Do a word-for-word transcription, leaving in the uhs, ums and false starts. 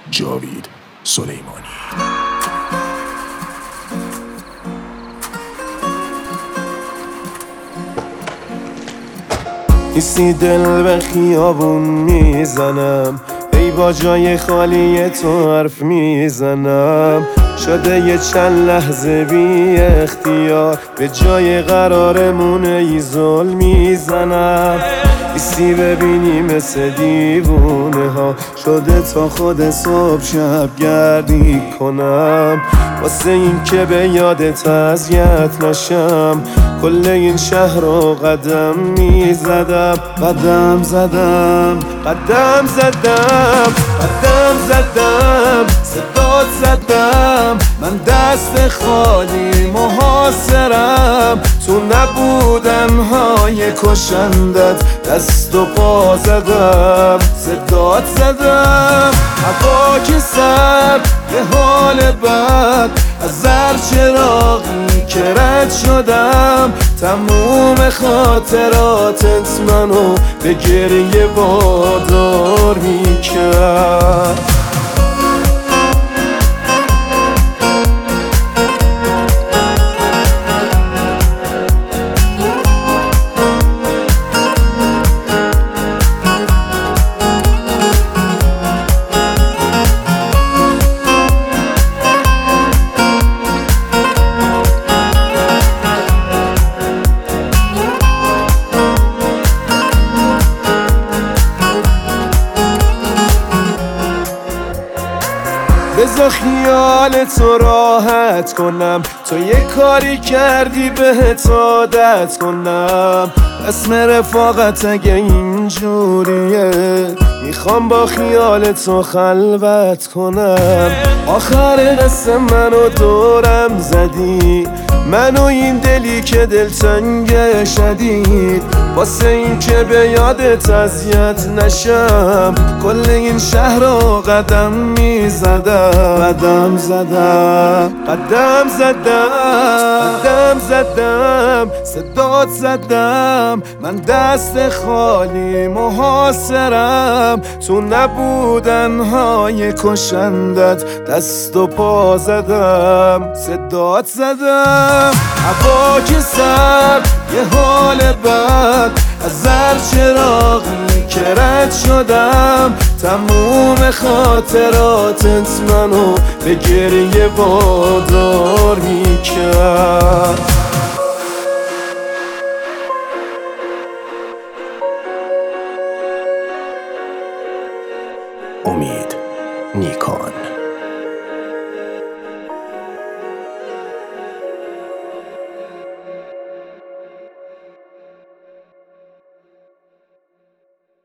جاوید سلیمانی. نیستی دل به خیابون میزنم، ای با جای خالی تو حرف میزنم. شده یه چند لحظه بی اختیار به جای قرارمون ای ظلم میزنم. نیستی ببینی مثل دیوونه ها، شده تا خود صبح شب گردی کنم. واسه این که به یادت اذیت نشم، کل این شهر رو قدم میزدم. قدم زدم قدم زدم قدم زدم صدات زدم. من دست خالی محاصرم، تو نبودن های کشندت دست و پا زدم. صدات زدم هوا که سر یه حال بد، از زر چراغی که رد شدم. تموم خاطراتت منو به گریه وادار میکرد. بذار خیال تو راحت کنم، تو یه کاری کردی بهت عادت کنم. اسم رفاقت اگه اینجوریه، میخوام با خیال تو خلوت کنم. آخر قصه منو دورم زدی، منو این دلی که دلتنگ شدید. واسه این که به یادت اذیت نشم، کل این شهر رو قدم میزدم. قدم زدم قدم زدم قدم زدم صدات زدم. من دست خالی محاصرم، تو نبودن های کشندت دست و پا زدم. صدات زدم هوا که سر یه حال بد، از زر چراغی که رد شدم. تموم خاطراتت منو به گریه وادار میکرد. امید نیکان.